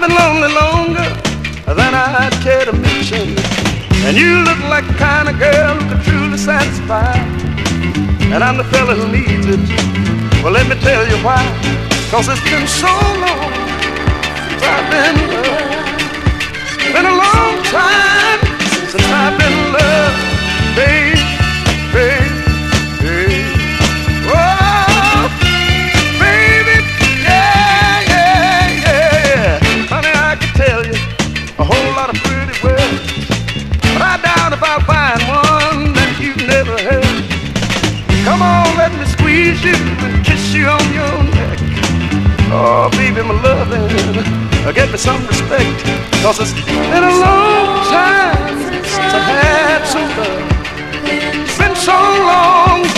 I've been lonely longer than I'd care to mention, and you look like the kind of girl who could truly satisfy. And I'm the fella who needs it. Well, let me tell you why. 'Cause it's been so long since I've been in love. It's been a long time since I've been in love, babe, babe, babe. Oh, baby, yeah, yeah, yeah. Honey, I can tell you a whole lot of pretty words, but I doubt if I'll find one that you've never heard. Come on, let me squeeze you and kiss you on your neck. Oh, baby, my loving, get me some respect, 'cause it's been a long time since I had some love. It's been so long